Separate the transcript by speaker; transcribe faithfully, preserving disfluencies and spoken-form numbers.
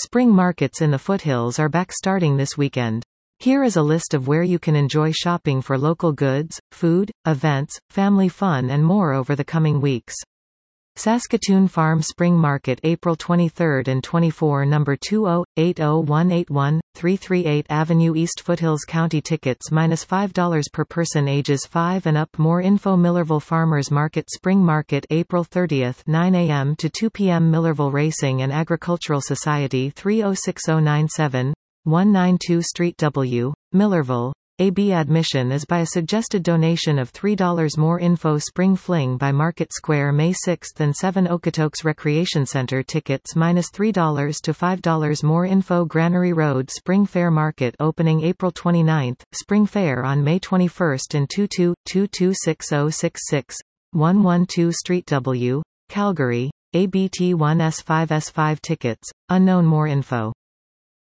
Speaker 1: Spring markets in the foothills are back starting this weekend. Here is a list of where you can enjoy shopping for local goods, food, events, family fun and more over the coming weeks. Saskatoon Farm Spring Market April twenty-third and twenty-fourth Number two zero eight zero one eight one, three three eight Avenue East Foothills County Tickets minus five dollars per person ages five and up. More info Millerville Farmers Market Spring Market April thirtieth nine a m to two p m Millerville Racing and Agricultural Society three zero six zero nine seven, one ninety-two Street W, Millerville. A B admission is by a suggested donation of three dollars. More info Spring Fling by Market Square May sixth and seventh Okotoks Recreation Center tickets minus three dollars to five dollars. More info Granary Road Spring Fair Market opening April twenty-ninth, Spring Fair on May twenty-first and two two two two six zero six six, one twelve Street W, Calgary. A B T one S five S five tickets, unknown. More info